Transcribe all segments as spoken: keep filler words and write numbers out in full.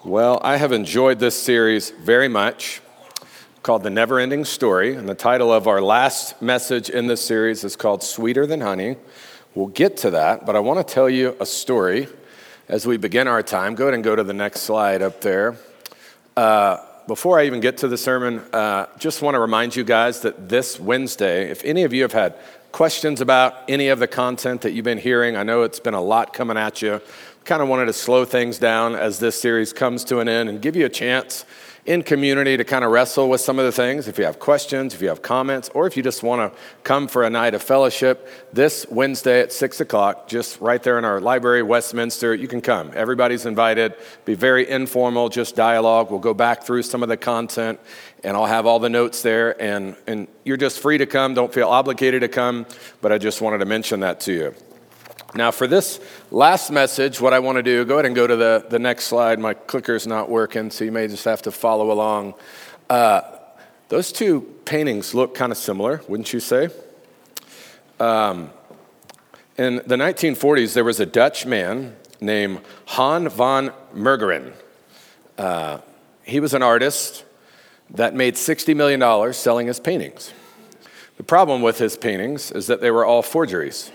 Well, I have enjoyed this series very much, called The Never Ending Story, and the title of our last message in this series is called Sweeter Than Honey. We'll get to that, but I want to tell you a story as we begin our time. Go ahead and go to the next slide up there. Uh, before I even get to the sermon, uh, just want to remind you guys that this Wednesday, if any of you have had questions about any of the content that you've been hearing, I know it's been a lot coming at you. Kind of wanted to slow things down as this series comes to an end and give you a chance in community to kind of wrestle with some of the things. If you have questions, if you have comments, or if you just want to come for a night of fellowship, this Wednesday at six o'clock, just right there in our library, Westminster, you can come. Everybody's invited. Be very informal, just dialogue. We'll go back through some of the content, and I'll have all the notes there, and, and you're just free to come. Don't feel obligated to come, but I just wanted to mention that to you. Now, for this last message, what I want to do, go ahead and go to the, the next slide. My clicker's not working, so you may just have to follow along. Uh, those two paintings look kind of similar, wouldn't you say? Um, in the nineteen forties, there was a Dutch man named Han van Meegeren. Uh, he was an artist that made sixty million dollars selling his paintings. The problem with his paintings is that they were all forgeries.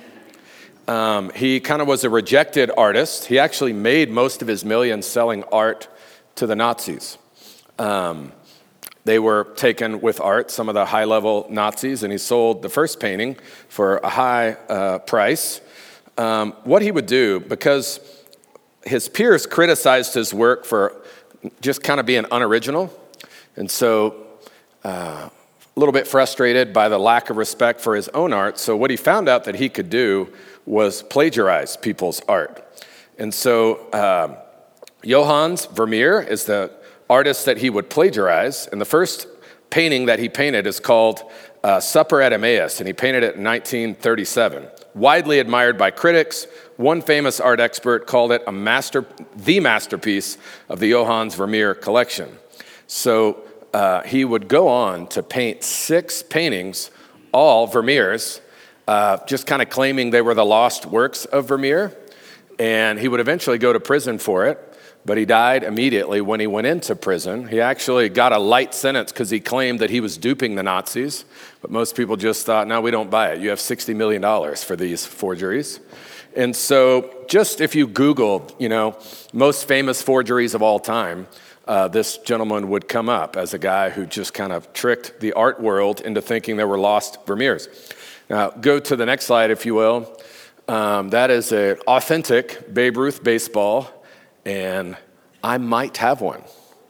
Um, he kind of was a rejected artist. He actually made most of his millions selling art to the Nazis. Um, they were taken with art, some of the high-level Nazis, and he sold the first painting for a high uh, price. Um, what he would do, because his peers criticized his work for just kind of being unoriginal, and so uh, a little bit frustrated by the lack of respect for his own art, so what he found out that he could do was plagiarize people's art. And so um, Johannes Vermeer is the artist that he would plagiarize, and the first painting that he painted is called uh, Supper at Emmaus, and he painted it in nineteen thirty-seven. Widely admired by critics, one famous art expert called it a master, the masterpiece of the Johannes Vermeer collection. So uh, he would go on to paint six paintings, all Vermeer's, Uh, just kind of claiming they were the lost works of Vermeer, and he would eventually go to prison for it, but he died immediately when he went into prison. He actually got a light sentence because he claimed that he was duping the Nazis, but most people just thought, no, we don't buy it. You have sixty million dollars for these forgeries. And so just if you Google, you know, most famous forgeries of all time, uh, this gentleman would come up as a guy who just kind of tricked the art world into thinking there were lost Vermeers. Now, go to the next slide, if you will. Um, that is an authentic Babe Ruth baseball, and I might have one.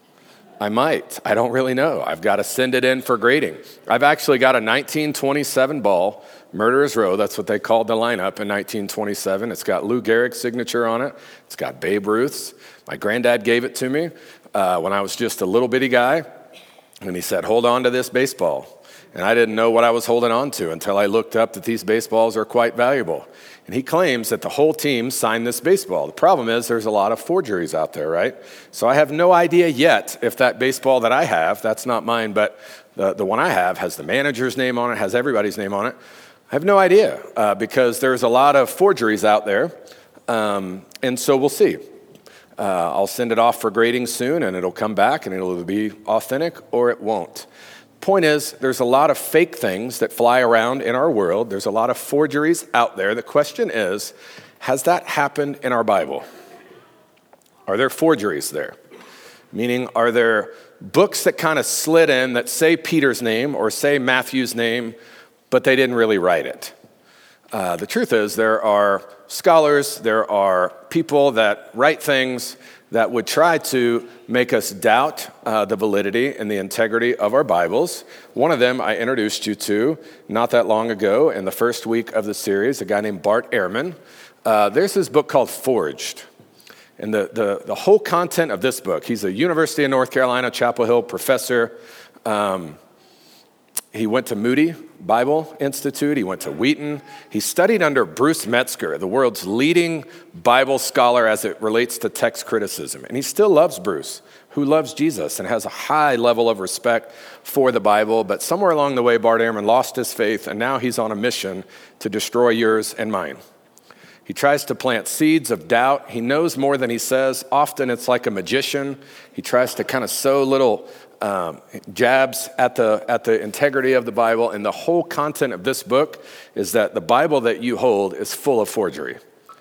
I might. I don't really know. I've got to send it in for grading. I've actually got a nineteen twenty-seven ball, Murderer's Row. That's what they called the lineup in nineteen twenty-seven. It's got Lou Gehrig's signature on it. It's got Babe Ruth's. My granddad gave it to me uh, when I was just a little bitty guy, and he said, hold on to this baseball. And I didn't know what I was holding on to until I looked up that these baseballs are quite valuable. And he claims that the whole team signed this baseball. The problem is there's a lot of forgeries out there, right? So I have no idea yet if that baseball that I have, that's not mine, but the, the one I have has the manager's name on it, has everybody's name on it. I have no idea uh, because there's a lot of forgeries out there. Um, and so we'll see. Uh, I'll send it off for grading soon, and it'll come back, and it'll be authentic or it won't. Point is, there's a lot of fake things that fly around in our world. There's a lot of forgeries out there. The question is, has that happened in our Bible? Are there forgeries there? Meaning, are there books that kind of slid in that say Peter's name or say Matthew's name, but they didn't really write it? Uh, the truth is, there are scholars, there are people that write things that would try to make us doubt uh, the validity and the integrity of our Bibles. One of them I introduced you to not that long ago in the first week of the series, a guy named Bart Ehrman. Uh, there's this book called Forged. And the, the, the whole content of this book, he's a University of North Carolina, Chapel Hill professor. Um, he went to Moody Bible Institute. He went to Wheaton. He studied under Bruce Metzger, the world's leading Bible scholar as it relates to text criticism. And he still loves Bruce, who loves Jesus and has a high level of respect for the Bible. But somewhere along the way, Bart Ehrman lost his faith, and now he's on a mission to destroy yours and mine. He tries to plant seeds of doubt. He knows more than he says. Often it's like a magician. He tries to kind of sow little um, jabs at the, at the integrity of the Bible. And the whole content of this book is that the Bible that you hold is full of forgery.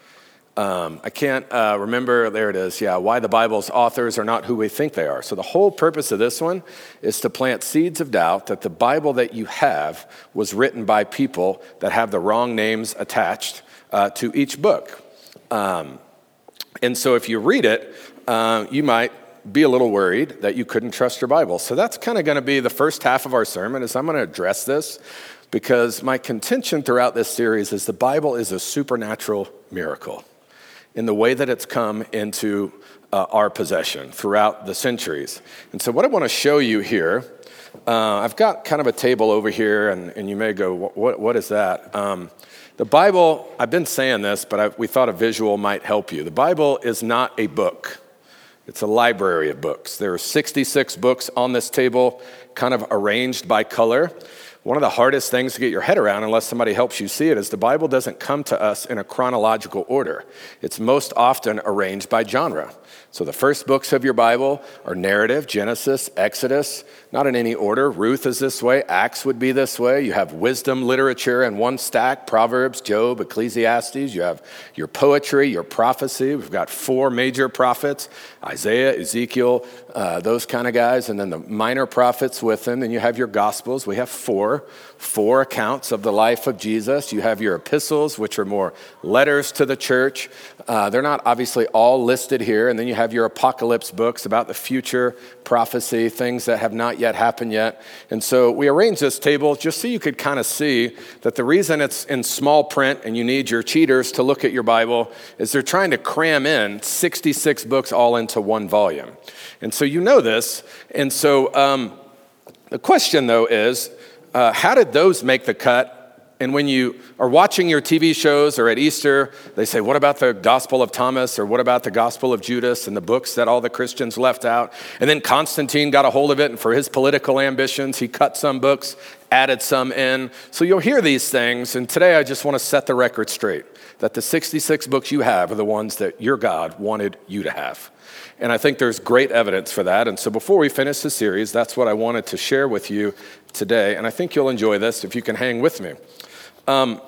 Um, I can't uh, remember, there it is, yeah, why the Bible's authors are not who we think they are. So the whole purpose of this one is to plant seeds of doubt that the Bible that you have was written by people that have the wrong names attached uh, to each book. Um, and so if you read it, uh, you might be a little worried that you couldn't trust your Bible. So that's kind of going to be the first half of our sermon, is I'm going to address this, because my contention throughout this series is the Bible is a supernatural miracle in the way that it's come into uh, our possession throughout the centuries. And so what I want to show you here, uh, I've got kind of a table over here, and, and you may go, what, what is that? Um, the Bible, I've been saying this, but I, we thought a visual might help you. The Bible is not a book. It's a library of books. There are sixty-six books on this table, kind of arranged by color. One of the hardest things to get your head around, unless somebody helps you see it, is the Bible doesn't come to us in a chronological order. It's most often arranged by genre. So the first books of your Bible are narrative, Genesis, Exodus, not in any order. Ruth is this way, Acts would be this way. You have wisdom literature in one stack, Proverbs, Job, Ecclesiastes. You have your poetry, your prophecy. We've got four major prophets, Isaiah, Ezekiel, uh, those kind of guys, and then the minor prophets with them. Then you have your Gospels. We have four, four accounts of the life of Jesus. You have your epistles, which are more letters to the church. Uh, they're not obviously all listed here. And then you have your apocalypse books about the future prophecy, things that have not yet happened yet. And so we arranged this table just so you could kind of see that the reason it's in small print and you need your cheaters to look at your Bible is they're trying to cram in sixty-six books all into one volume. And so you know this. And so um, the question, though, is uh, how did those make the cut? And when you are watching your T V shows or at Easter, they say, what about the Gospel of Thomas, or what about the Gospel of Judas, and the books that all the Christians left out? And then Constantine got a hold of it, and for his political ambitions, he cut some books, added some in. So you'll hear these things, and today I just want to set the record straight, that the sixty-six books you have are the ones that your God wanted you to have. And I think there's great evidence for that. And so before we finish the series, that's what I wanted to share with you today. And I think you'll enjoy this if you can hang with me. Um,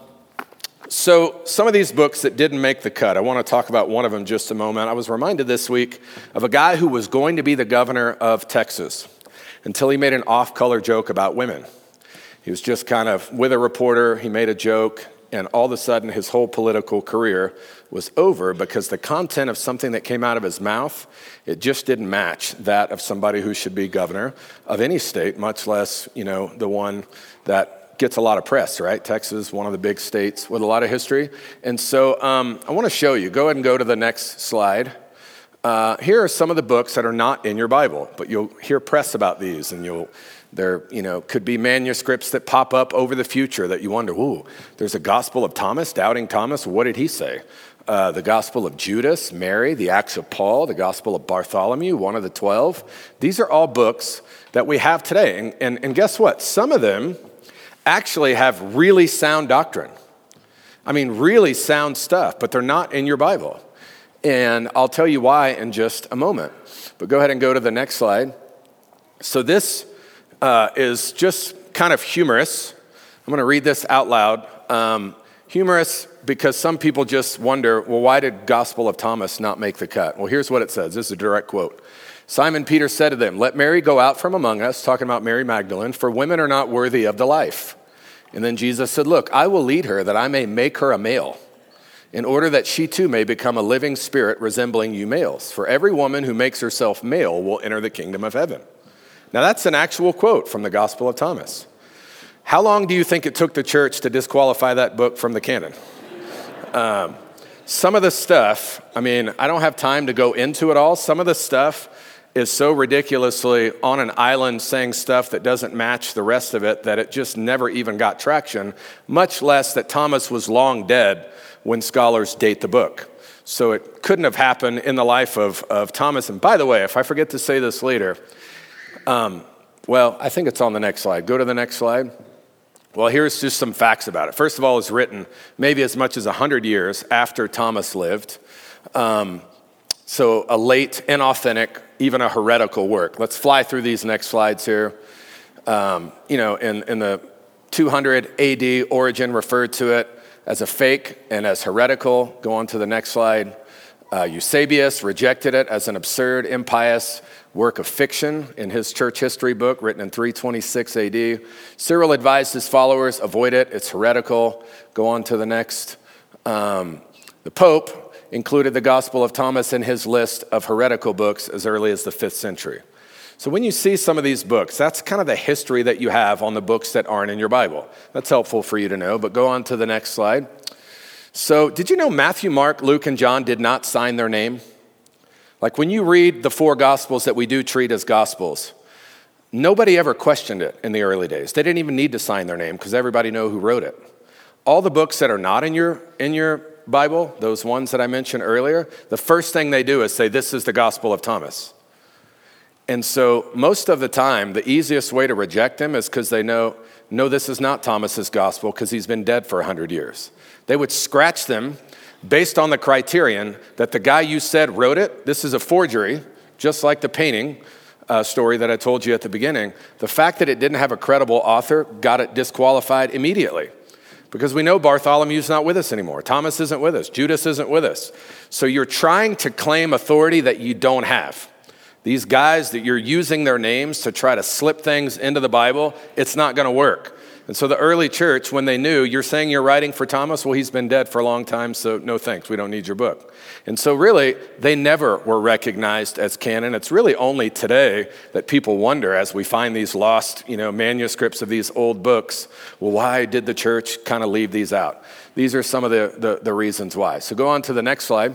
so some of these books that didn't make the cut, I want to talk about one of them just a moment. I was reminded this week of a guy who was going to be the governor of Texas until he made an off-color joke about women. He was just kind of with a reporter, he made a joke, and all of a sudden his whole political career was over because the content of something that came out of his mouth, it just didn't match that of somebody who should be governor of any state, much less, you know, the one that gets a lot of press, right? Texas, one of the big states with a lot of history. And so um, I want to show you. Go ahead and go to the next slide. Uh, here are some of the books that are not in your Bible, but you'll hear press about these, and you'll there, you know, could be manuscripts that pop up over the future that you wonder, ooh, there's a Gospel of Thomas, Doubting Thomas. What did he say? Uh, the Gospel of Judas, Mary, the Acts of Paul, the Gospel of Bartholomew, one of the twelve. These are all books that we have today. And, and, and guess what? Some of them actually have really sound doctrine. I mean, really sound stuff, but they're not in your Bible. And I'll tell you why in just a moment. But go ahead and go to the next slide. So this uh, is just kind of humorous. I'm going to read this out loud. Um, humorous because some people just wonder, well, why did Gospel of Thomas not make the cut? Well, here's what it says. This is a direct quote. Simon Peter said to them, "Let Mary go out from among us," talking about Mary Magdalene, "for women are not worthy of the life." And then Jesus said, "Look, I will lead her that I may make her a male, in order that she too may become a living spirit resembling you males. For every woman who makes herself male will enter the kingdom of heaven." Now that's an actual quote from the Gospel of Thomas. How long do you think it took the church to disqualify that book from the canon? Um, some of the stuff, I mean, I don't have time to go into it all. Some of the stuff is so ridiculously on an island saying stuff that doesn't match the rest of it that it just never even got traction, much less that Thomas was long dead when scholars date the book. So it couldn't have happened in the life of, of Thomas. And by the way, if I forget to say this later, um, well, I think it's on the next slide. Go to the next slide. Well, here's just some facts about it. First of all, it was written maybe as much as one hundred years after Thomas lived. Um, so a late, inauthentic, even a heretical work. Let's fly through these next slides here. Um, you know, in, in the two hundred A D, Origen referred to it as a fake and as heretical. Go on to the next slide. Uh, Eusebius rejected it as an absurd, impious work of fiction in his church history book written in three twenty-six A D. Cyril advised his followers, avoid it, it's heretical. Go on to the next. Um, the Pope included the Gospel of Thomas in his list of heretical books as early as the fifth century. So when you see some of these books, that's kind of the history that you have on the books that aren't in your Bible. That's helpful for you to know, but go on to the next slide. So did you know Matthew, Mark, Luke, and John did not sign their name? Like when you read the four Gospels that we do treat as Gospels, nobody ever questioned it in the early days. They didn't even need to sign their name because everybody knew who wrote it. All the books that are not in your, in your Bible, those ones that I mentioned earlier, the first thing they do is say, this is the Gospel of Thomas. And so most of the time, the easiest way to reject them is because they know, no, this is not Thomas's gospel because he's been dead for one hundred years. They would scratch them based on the criterion that the guy you said wrote it, this is a forgery, just like the painting uh, story that I told you at the beginning. The fact that it didn't have a credible author got it disqualified immediately because we know Bartholomew's not with us anymore. Thomas isn't with us. Judas isn't with us. So you're trying to claim authority that you don't have. These guys that you're using their names to try to slip things into the Bible, it's not going to work. And so the early church, when they knew, you're saying you're writing for Thomas, well, he's been dead for a long time, so no thanks, we don't need your book. And so really, they never were recognized as canon. It's really only today that people wonder, as we find these lost, you know, manuscripts of these old books, well, why did the church kind of leave these out? These are some of the, the, the reasons why. So go on to the next slide.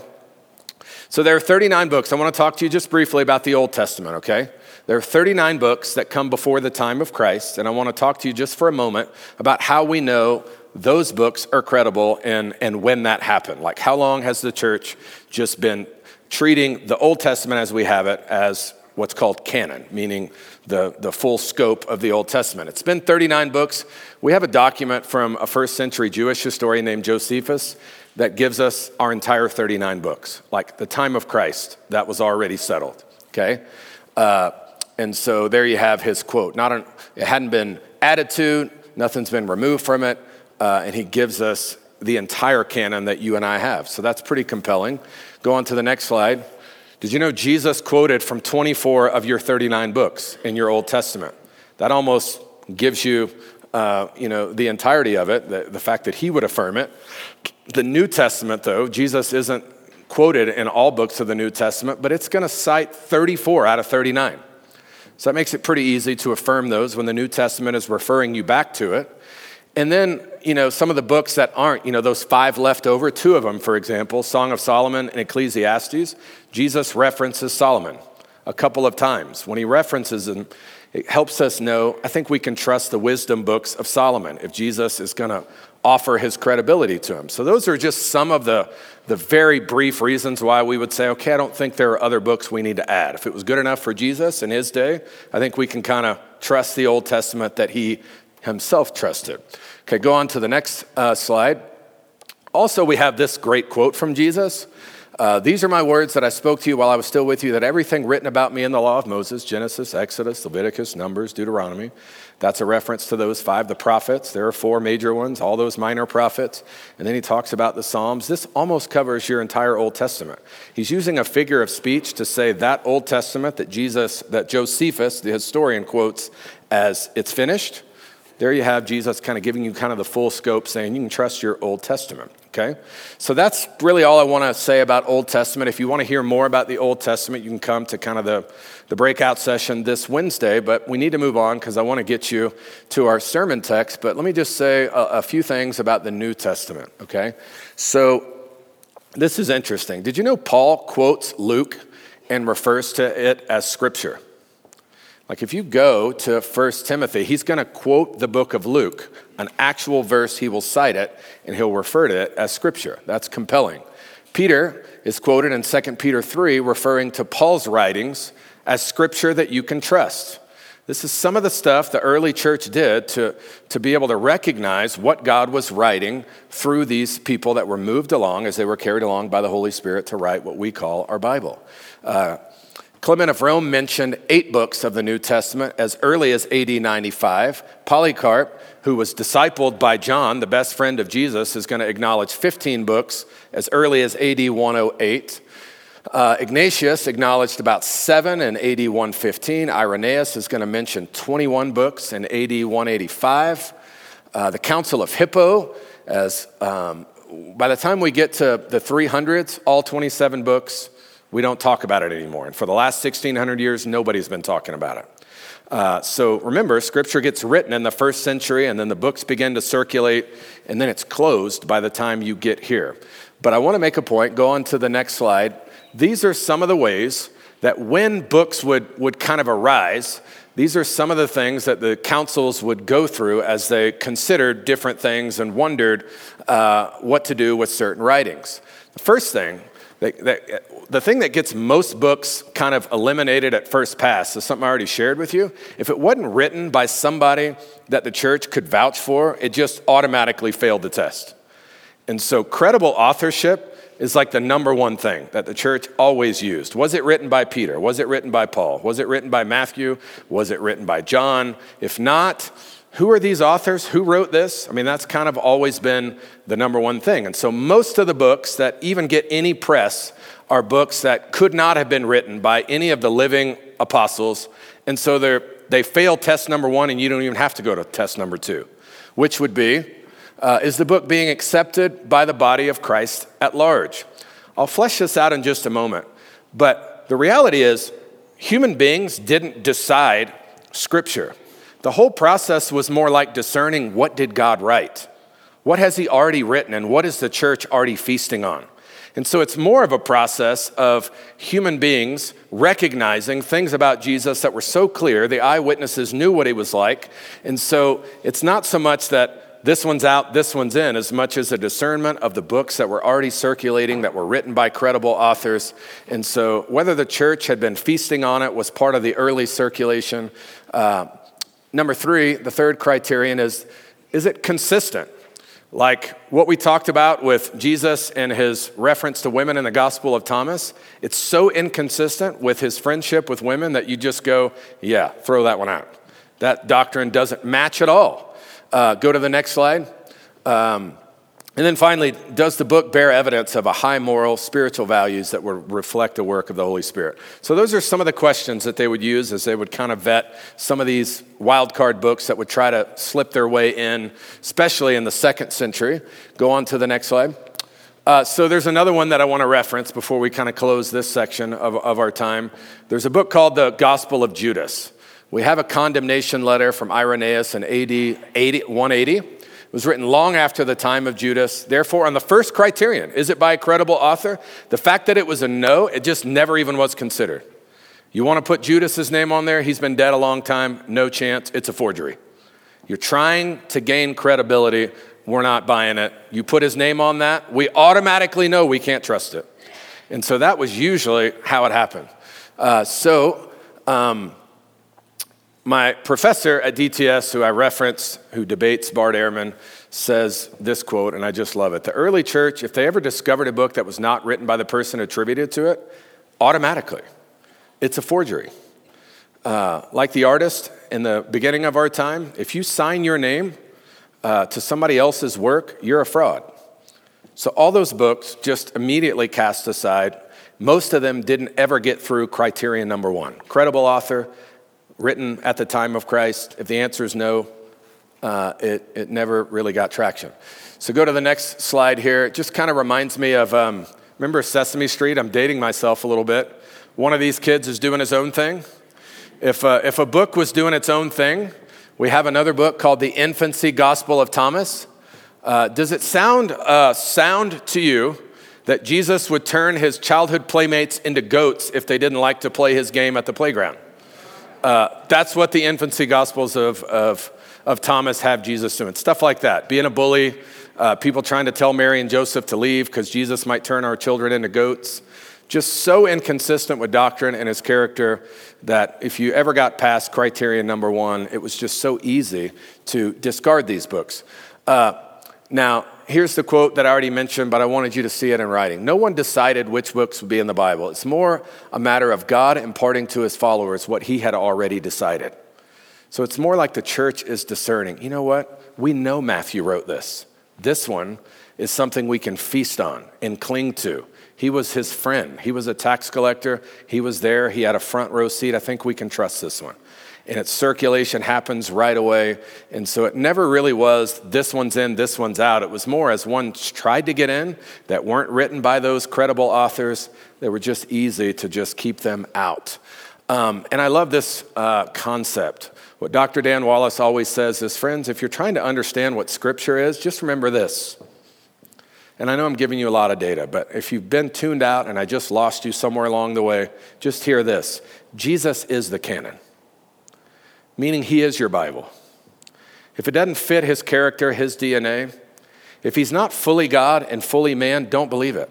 So there are thirty-nine books. I want to talk to you just briefly about the Old Testament, okay? There are thirty-nine books that come before the time of Christ, and I want to talk to you just for a moment about how we know those books are credible and, and when that happened. Like how long has the church just been treating the Old Testament as we have it as what's called canon, meaning the, the full scope of the Old Testament. It's been thirty-nine books. We have a document from a first century Jewish historian named Josephus that gives us our entire thirty-nine books. Like the time of Christ, that was already settled, okay? Uh, and so there you have his quote. Not an, it hadn't been added to, nothing's been removed from it, uh, and he gives us the entire canon that you and I have. So that's pretty compelling. Go on to the next slide. Did you know Jesus quoted from twenty-four of your thirty-nine books in your Old Testament? That almost gives you, uh, you know, the entirety of it, the, the fact that he would affirm it. The New Testament, though, Jesus isn't quoted in all books of the New Testament, but it's going to cite thirty-four out of thirty-nine. So that makes it pretty easy to affirm those when the New Testament is referring you back to it. And then, you know, some of the books that aren't, you know, those five left over, two of them, for example, Song of Solomon and Ecclesiastes, Jesus references Solomon a couple of times. When he references them, it helps us know, I think we can trust the wisdom books of Solomon if Jesus is going to offer his credibility to him. So those are just some of the, the very brief reasons why we would say, okay, I don't think there are other books we need to add. If it was good enough for Jesus in his day, I think we can kind of trust the Old Testament that he himself trusted. Okay, go on to the next uh, slide. Also, we have this great quote from Jesus. Uh, These are my words that I spoke to you while I was still with you, that everything written about me in the law of Moses, Genesis, Exodus, Leviticus, Numbers, Deuteronomy, that's a reference to those five, the prophets. There are four major ones, all those minor prophets. And then he talks about the Psalms. This almost covers your entire Old Testament. He's using a figure of speech to say that Old Testament that Jesus, that Josephus, the historian, quotes as it's finished. There you have Jesus kind of giving you kind of the full scope, saying you can trust your Old Testament, okay? So that's really all I want to say about Old Testament. If you want to hear more about the Old Testament, you can come to kind of the, the breakout session this Wednesday, but we need to move on because I want to get you to our sermon text. But let me just say a, a few things about the New Testament, okay? So this is interesting. Did you know Paul quotes Luke and refers to it as Scripture? Like if you go to First Timothy, he's going to quote the book of Luke, an actual verse, he will cite it, and he'll refer to it as Scripture. That's compelling. Peter is quoted in Second Peter three, referring to Paul's writings as Scripture that you can trust. This is some of the stuff the early church did to, to be able to recognize what God was writing through these people that were moved along as they were carried along by the Holy Spirit to write what we call our Bible. Uh, Clement of Rome mentioned eight books of the New Testament as early as A D ninety-five. Polycarp, who was discipled by John, the best friend of Jesus, is going to acknowledge fifteen books as early as A D one oh eight. Uh, Ignatius acknowledged about seven in A D one fifteen. Irenaeus is going to mention twenty-one books in A D one eighty-five. Uh, the Council of Hippo, as um, by the time we get to the three hundreds, all twenty-seven books, we don't talk about it anymore. And for the last sixteen hundred years, nobody's been talking about it. Uh, so remember, Scripture gets written in the first century, and then the books begin to circulate, and then it's closed by the time you get here. But I want to make a point. Go on to the next slide. These are some of the ways that when books would, would kind of arise, these are some of the things that the councils would go through as they considered different things and wondered uh, what to do with certain writings. The first thing, that, that, the thing that gets most books kind of eliminated at first pass is something I already shared with you. If it wasn't written by somebody that the church could vouch for, it just automatically failed the test. And so credible authorship is like the number one thing that the church always used. Was it written by Peter? Was it written by Paul? Was it written by Matthew? Was it written by John? If not, who are these authors? Who wrote this? I mean, that's kind of always been the number one thing. And so most of the books that even get any press are books that could not have been written by any of the living apostles. And so they're, they fail test number one, and you don't even have to go to test number two, which would be, Uh, is the book being accepted by the body of Christ at large? I'll flesh this out in just a moment. But the reality is, human beings didn't decide Scripture. The whole process was more like discerning, what did God write? What has he already written, and what is the church already feasting on? And so it's more of a process of human beings recognizing things about Jesus that were so clear, the eyewitnesses knew what he was like. And so it's not so much that this one's out, this one's in, as much as a discernment of the books that were already circulating, that were written by credible authors. And so whether the church had been feasting on it was part of the early circulation. Uh, number three, the third criterion is, is it consistent? Like what we talked about with Jesus and his reference to women in the Gospel of Thomas, it's so inconsistent with his friendship with women that you just go, yeah, throw that one out. That doctrine doesn't match at all. Uh, go to the next slide. Um, and then finally, does the book bear evidence of a high moral, spiritual values that would reflect the work of the Holy Spirit? So those are some of the questions that they would use as they would kind of vet some of these wild card books that would try to slip their way in, especially in the second century. Go on to the next slide. Uh, so there's another one that I want to reference before we kind of close this section of, of our time. There's a book called The Gospel of Judas. We have a condemnation letter from Irenaeus in A D one eighty. It was written long after the time of Judas. Therefore, on the first criterion, is it by a credible author? The fact that it was a no, it just never even was considered. You want to put Judas's name on there? He's been dead a long time. No chance. It's a forgery. You're trying to gain credibility. We're not buying it. You put his name on that, we automatically know we can't trust it. And so that was usually how it happened. Uh, so... Um, My professor at D T S, who I reference, who debates Bart Ehrman, says this quote, and I just love it. The early church, if they ever discovered a book that was not written by the person attributed to it, automatically, it's a forgery. Uh, like the artist in the beginning of our time, if you sign your name uh, to somebody else's work, you're a fraud. So all those books just immediately cast aside. Most of them didn't ever get through criterion number one. Credible author, written at the time of Christ. If the answer is no, uh, it, it never really got traction. So go to the next slide here. It just kind of reminds me of, um, remember Sesame Street? I'm dating myself a little bit. One of these kids is doing his own thing. If, uh, if a book was doing its own thing, we have another book called The Infancy Gospel of Thomas. Uh, does it sound uh, sound to you that Jesus would turn his childhood playmates into goats if they didn't like to play his game at the playground? Uh, that's what the infancy gospels of, of, of Thomas have Jesus doing. Stuff like that. Being a bully, uh, people trying to tell Mary and Joseph to leave because Jesus might turn our children into goats. Just so inconsistent with doctrine and his character that if you ever got past criterion number one, it was just so easy to discard these books. Uh, now, here's the quote that I already mentioned, but I wanted you to see it in writing. No one decided which books would be in the Bible. It's more a matter of God imparting to his followers what he had already decided. So it's more like the church is discerning. You know what? We know Matthew wrote this. This one is something we can feast on and cling to. He was his friend. He was a tax collector. He was there. He had a front row seat. I think we can trust this one. And its circulation happens right away. And so it never really was, this one's in, this one's out. It was more as one tried to get in that weren't written by those credible authors, they were just easy to just keep them out. Um, and I love this uh, concept. What Doctor Dan Wallace always says is, friends, if you're trying to understand what Scripture is, just remember this. And I know I'm giving you a lot of data, but if you've been tuned out and I just lost you somewhere along the way, just hear this. Jesus is the canon, meaning he is your Bible. If it doesn't fit his character, his D N A, if he's not fully God and fully man, don't believe it.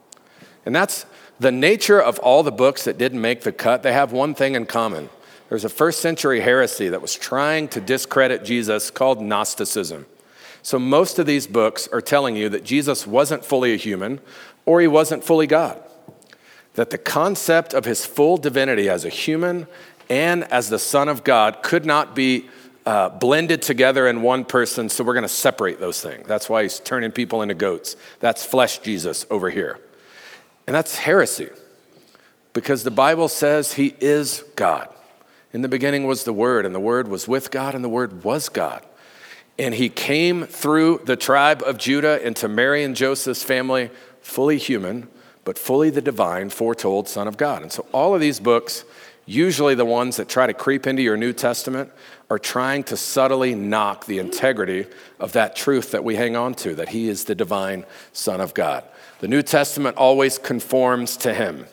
And that's the nature of all the books that didn't make the cut. They have one thing in common. There's a first century heresy that was trying to discredit Jesus called Gnosticism. So most of these books are telling you that Jesus wasn't fully a human or he wasn't fully God. That the concept of his full divinity as a human and as the Son of God could not be uh, blended together in one person, so we're going to separate those things. That's why he's turning people into goats. That's flesh Jesus over here. And that's heresy because the Bible says he is God. In the beginning was the Word, and the Word was with God, and the Word was God. And he came through the tribe of Judah into Mary and Joseph's family, fully human, but fully the divine, foretold Son of God. And so all of these books, usually the ones that try to creep into your New Testament, are trying to subtly knock the integrity of that truth that we hang on to, that he is the divine Son of God. The New Testament always conforms to him.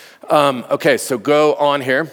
Um, okay, so go on here.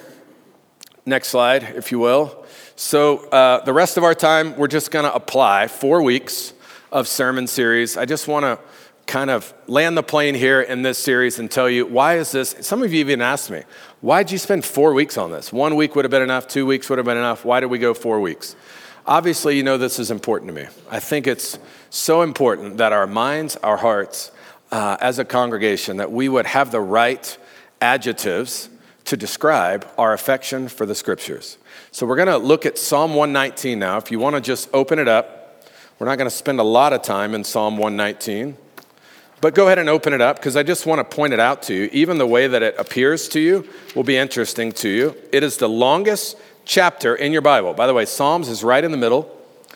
Next slide, if you will. So uh, the rest of our time, we're just going to apply four weeks of sermon series. I just want to kind of land the plane here in this series and tell you, why is this? Some of you even asked me, why did you spend four weeks on this? One week would have been enough. Two weeks would have been enough. Why did we go four weeks? Obviously, you know this is important to me. I think it's so important that our minds, our hearts, uh, as a congregation, that we would have the right adjectives to describe our affection for the Scriptures. So we're going to look at Psalm one nineteen now. If you want to just open it up, we're not going to spend a lot of time in Psalm one nineteen, but go ahead and open it up because I just want to point it out to you. Even the way that it appears to you will be interesting to you. It is the longest chapter in your Bible. By the way, Psalms is right in the middle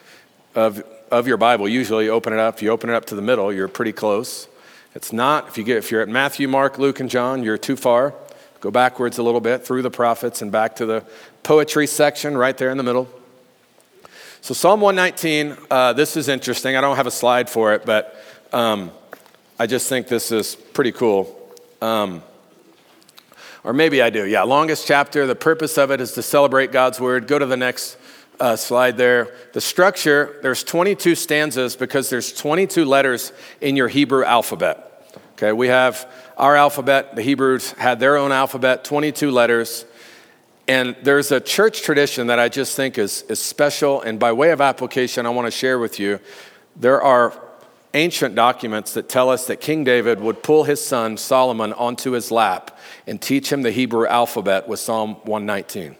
of, of your Bible. Usually you open it up. If you open it up to the middle, you're pretty close. It's not. If you get, if you're at Matthew, Mark, Luke, and John, you're too far. Go backwards a little bit through the prophets and back to the poetry section right there in the middle. So Psalm one nineteen, uh, this is interesting. I don't have a slide for it, but um, I just think this is pretty cool. Um, or maybe I do. Yeah, longest chapter. The purpose of it is to celebrate God's word. Go to the next uh, slide there. The structure, there's twenty-two stanzas because there's twenty-two letters in your Hebrew alphabet. Okay, we have our alphabet. The Hebrews had their own alphabet, twenty-two letters. And there's a church tradition that I just think is, is special. And by way of application, I want to share with you, there are ancient documents that tell us that King David would pull his son Solomon onto his lap and teach him the Hebrew alphabet with Psalm one nineteen.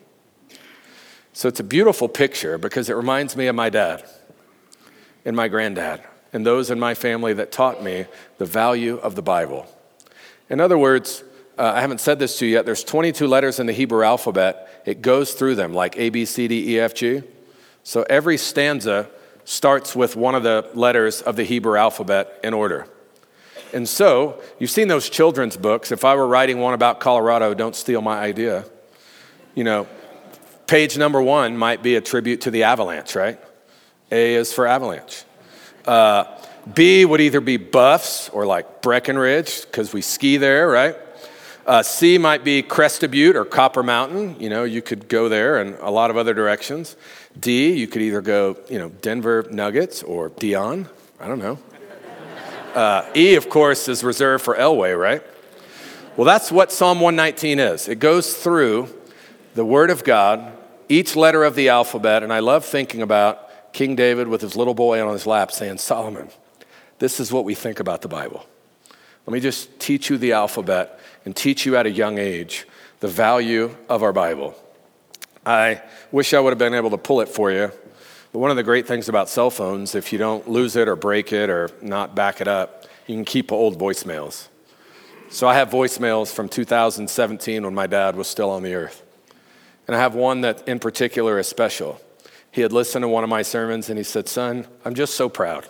So it's a beautiful picture because it reminds me of my dad and my granddad and those in my family that taught me the value of the Bible. In other words, uh, I haven't said this to you yet, there's twenty-two letters in the Hebrew alphabet. It goes through them like A, B, C, D, E, F, G. So every stanza starts with one of the letters of the Hebrew alphabet in order. And so, you've seen those children's books. If I were writing one about Colorado, don't steal my idea. You know, page number one might be a tribute to the avalanche, right? A is for avalanche. Uh, B would either be Buffs or like Breckenridge, because we ski there, right? Uh, C might be Crested Butte or Copper Mountain. You know, you could go there and a lot of other directions. D, you could either go, you know, Denver Nuggets or Dion. I don't know. Uh, e, of course, is reserved for Elway, right? Well, that's what Psalm one nineteen is. It goes through the Word of God, each letter of the alphabet, and I love thinking about King David with his little boy on his lap saying, Solomon, this is what we think about the Bible. Let me just teach you the alphabet and teach you at a young age the value of our Bible. I wish I would have been able to pull it for you, but one of the great things about cell phones, if you don't lose it or break it or not back it up, you can keep old voicemails. So I have voicemails from two thousand seventeen when my dad was still on the earth. And I have one that in particular is special. He had listened to one of my sermons and he said, son, I'm just so proud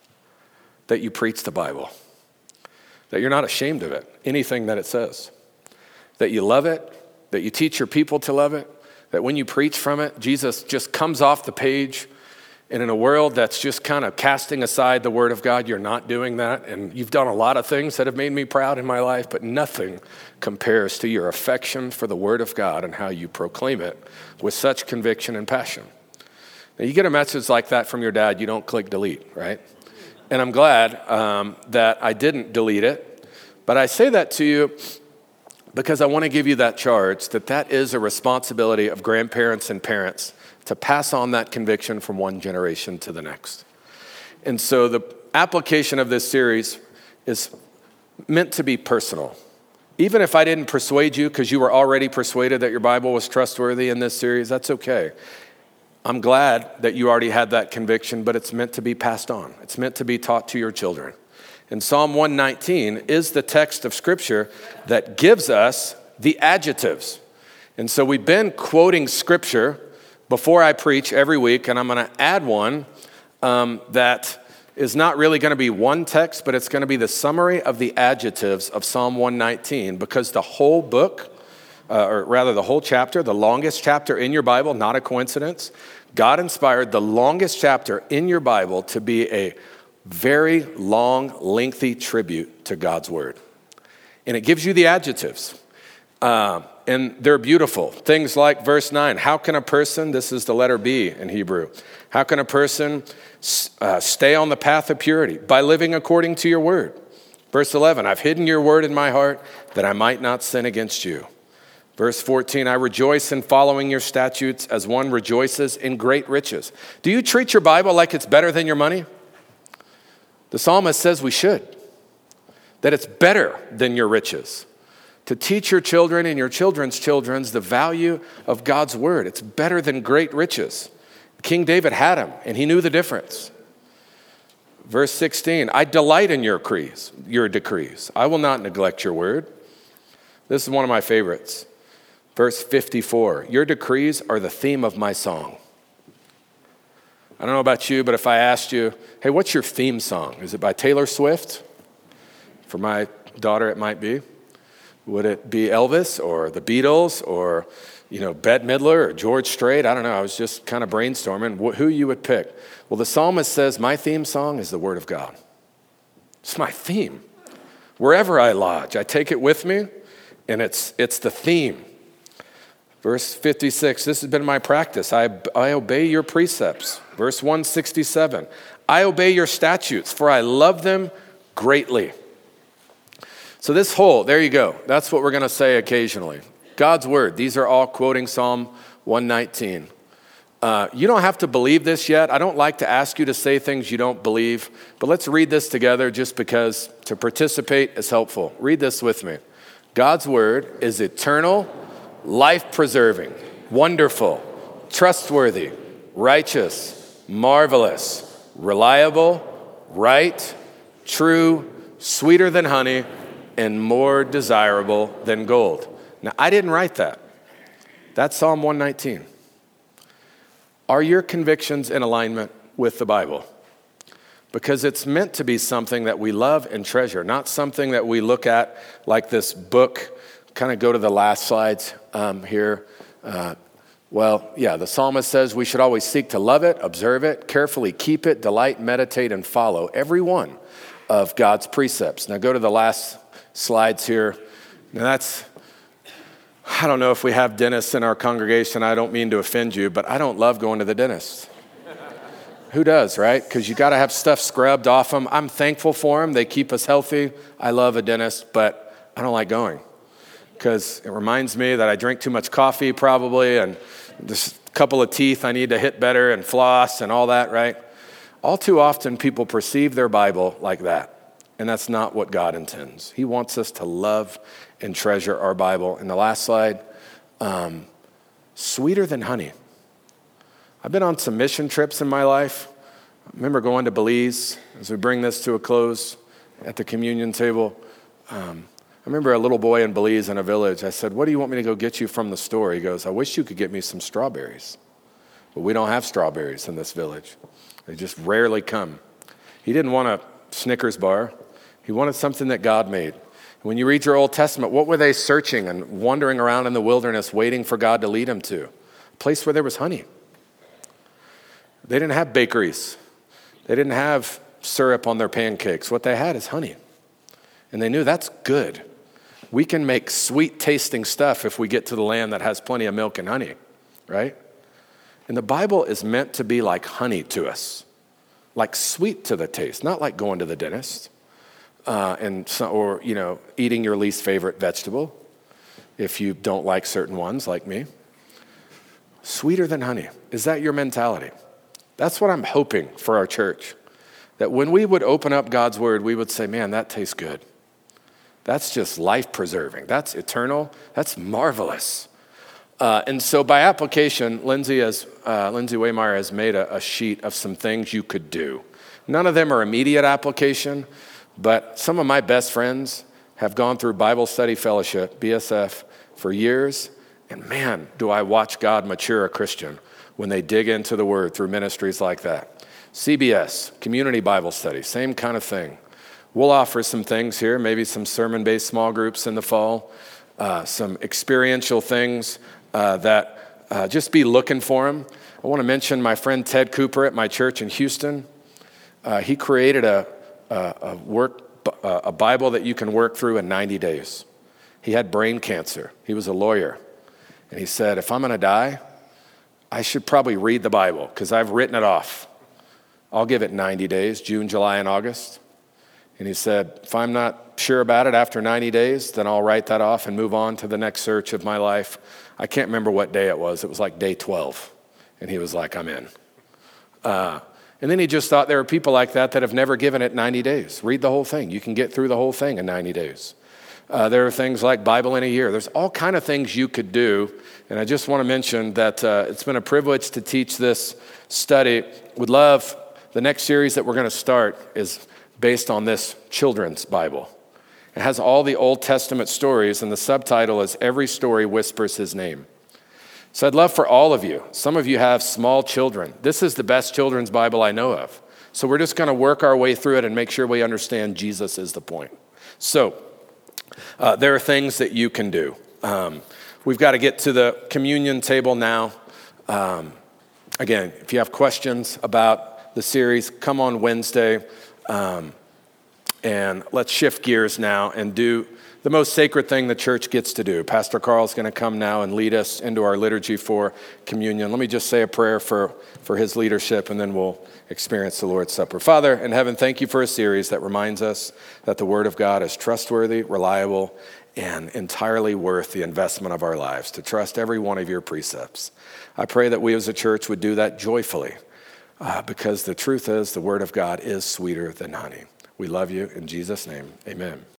that you preach the Bible, that you're not ashamed of it, anything that it says, that you love it, that you teach your people to love it, that when you preach from it, Jesus just comes off the page. And in a world that's just kind of casting aside the Word of God, you're not doing that. And you've done a lot of things that have made me proud in my life, but nothing compares to your affection for the Word of God and how you proclaim it with such conviction and passion. Now, you get a message like that from your dad, you don't click delete, right? And I'm glad um, that I didn't delete it. But I say that to you because I want to give you that charge that that is a responsibility of grandparents and parents to pass on that conviction from one generation to the next. And so the application of this series is meant to be personal. Even if I didn't persuade you because you were already persuaded that your Bible was trustworthy in this series, that's okay. I'm glad that you already had that conviction, but it's meant to be passed on. It's meant to be taught to your children. And Psalm one nineteen is the text of Scripture that gives us the adjectives. And so we've been quoting Scripture before I preach every week, and I'm going to add one um, that is not really going to be one text, but it's going to be the summary of the adjectives of Psalm one nineteen, because the whole book, uh, or rather the whole chapter, the longest chapter in your Bible, not a coincidence, God inspired the longest chapter in your Bible to be a very long, lengthy tribute to God's Word. And it gives you the adjectives. Uh, and they're beautiful. Things like verse nine, how can a person, this is the letter B in Hebrew, how can a person uh, stay on the path of purity? By living according to your word. Verse eleven, I've hidden your word in my heart that I might not sin against you. Verse fourteen, I rejoice in following your statutes as one rejoices in great riches. Do you treat your Bible like it's better than your money? The psalmist says we should, that it's better than your riches. To teach your children and your children's children the value of God's word. It's better than great riches. King David had them, and he knew the difference. Verse sixteen, I delight in your decrees, your decrees. I will not neglect your word. This is one of my favorites. Verse fifty-four, your decrees are the theme of my song. I don't know about you, but if I asked you, hey, what's your theme song? Is it by Taylor Swift? For my daughter, it might be. Would it be Elvis or the Beatles or, you know, Bette Midler or George Strait? I don't know. I was just kind of brainstorming wh- who you would pick. Well, the psalmist says, my theme song is the Word of God. It's my theme. Wherever I lodge, I take it with me, and it's it's the theme. Verse fifty-six, this has been my practice. I, I obey your precepts. Verse one sixty-seven, I obey your statutes, for I love them greatly. So this whole, there you go. That's what we're going to say occasionally. God's word. These are all quoting Psalm one nineteen. Uh, you don't have to believe this yet. I don't like to ask you to say things you don't believe, but let's read this together just because to participate is helpful. Read this with me. God's word is eternal, life-preserving, wonderful, trustworthy, righteous, marvelous, reliable, right, true, sweeter than honey, and more desirable than gold. Now, I didn't write that. That's Psalm one nineteen. Are your convictions in alignment with the Bible? Because it's meant to be something that we love and treasure, not something that we look at like this book. Kind of go to the last slides um, here. Uh, well, yeah, the psalmist says we should always seek to love it, observe it, carefully keep it, delight, meditate, and follow every one of God's precepts. Now go to the last slides here. Now that's, I don't know if we have dentists in our congregation. I don't mean to offend you, but I don't love going to the dentist. Who does, right? Because you got to have stuff scrubbed off them. I'm thankful for them. They keep us healthy. I love a dentist, but I don't like going. because it reminds me that I drink too much coffee probably, and just a couple of teeth I need to hit better and floss and all that, right? All too often people perceive their Bible like that, and that's not what God intends. He wants us to love and treasure our Bible. And the last slide, um, sweeter than honey. I've been on some mission trips in my life. I remember going to Belize as we bring this to a close at the communion table. Um, I remember a little boy in Belize in a village. I said, "What do you want me to go get you from the store?" He goes, "I wish you could get me some strawberries." But we don't have strawberries in this village. They just rarely come. He didn't want a Snickers bar. He wanted something that God made. When you read your Old Testament, what were they searching and wandering around in the wilderness waiting for God to lead them to? A place where there was honey. They didn't have bakeries. They didn't have syrup on their pancakes. What they had is honey. And they knew that's good. We can make sweet tasting stuff if we get to the land that has plenty of milk and honey, right? And the Bible is meant to be like honey to us, like sweet to the taste, not like going to the dentist uh, and so, or, you know, eating your least favorite vegetable if you don't like certain ones like me. Sweeter than honey. Is that your mentality? That's what I'm hoping for our church, that when we would open up God's word, we would say, man, that tastes good. That's just life-preserving. That's eternal. That's marvelous. Uh, and so by application, Lindsay, has, uh, Lindsay Waymeyer has made a, a sheet of some things you could do. None of them are immediate application, but some of my best friends have gone through Bible Study Fellowship, B S F, for years, and man, do I watch God mature a Christian when they dig into the word through ministries like that. C B S, Community Bible Study, same kind of thing. We'll offer some things here, maybe some sermon-based small groups in the fall, uh, some experiential things uh, that uh, just be looking for them. I want to mention my friend Ted Cooper at my church in Houston. Uh, he created a, a, a work a Bible that you can work through in ninety days. He had brain cancer. He was a lawyer. And he said, if I'm going to die, I should probably read the Bible because I've written it off. I'll give it ninety days, June, July, and August. And he said, if I'm not sure about it after ninety days, then I'll write that off and move on to the next search of my life. I can't remember what day it was. It was like day twelve. And he was like, I'm in. Uh, and then he just thought there are people like that that have never given it ninety days. Read the whole thing. You can get through the whole thing in ninety days. Uh, there are things like Bible in a year. There's all kind of things you could do. And I just want to mention that uh, it's been a privilege to teach this study. Would love, the next series that we're going to start is based on this children's Bible. It has all the Old Testament stories, and the subtitle is Every Story Whispers His Name. So I'd love for all of you, some of you have small children. This is the best children's Bible I know of. So we're just going to work our way through it and make sure we understand Jesus is the point. So uh, there are things that you can do. Um, we've got to get to the communion table now. Um, again, if you have questions about the series, come on Wednesday. Um, and let's shift gears now and do the most sacred thing the church gets to do. Pastor Carl's going to come now and lead us into our liturgy for communion. Let me just say a prayer for, for his leadership, and then we'll experience the Lord's Supper. Father in heaven, thank you for a series that reminds us that the Word of God is trustworthy, reliable, and entirely worth the investment of our lives, to trust every one of your precepts. I pray that we as a church would do that joyfully, uh, because the truth is the Word of God is sweeter than honey. We love you. In Jesus' name, amen.